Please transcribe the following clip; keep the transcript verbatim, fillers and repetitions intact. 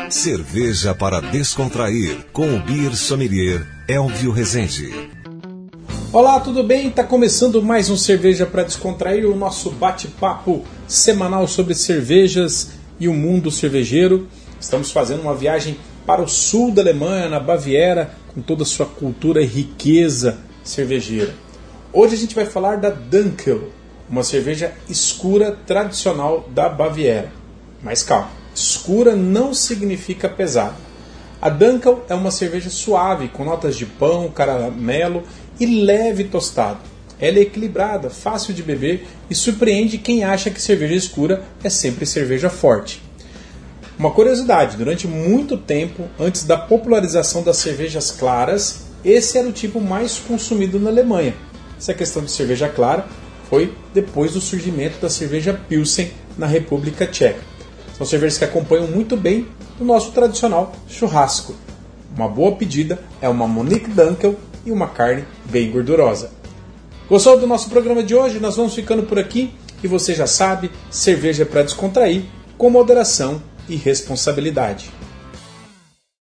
Cerveja para descontrair, com o Beer Sommelier Elvio Rezende. Olá, tudo bem? Está começando mais um Cerveja para Descontrair, o nosso bate-papo semanal sobre cervejas e o mundo cervejeiro. Estamos fazendo uma viagem para o sul da Alemanha, na Baviera, com toda a sua cultura e riqueza cervejeira. Hoje a gente vai falar da Dunkel, uma cerveja escura tradicional da Baviera. Mas calma, escura não significa pesada. A Dunkel é uma cerveja suave, com notas de pão, caramelo e leve tostado. Ela é equilibrada, fácil de beber e surpreende quem acha que cerveja escura é sempre cerveja forte. Uma curiosidade, durante muito tempo, antes da popularização das cervejas claras, esse era o tipo mais consumido na Alemanha. Essa questão de cerveja clara foi depois do surgimento da cerveja Pilsen na República Tcheca. São cervejas que acompanham muito bem o nosso tradicional churrasco. Uma boa pedida é uma Munich Dunkel e uma carne bem gordurosa. Gostou do nosso programa de hoje? Nós vamos ficando por aqui e você já sabe, cerveja para descontrair, com moderação e responsabilidade.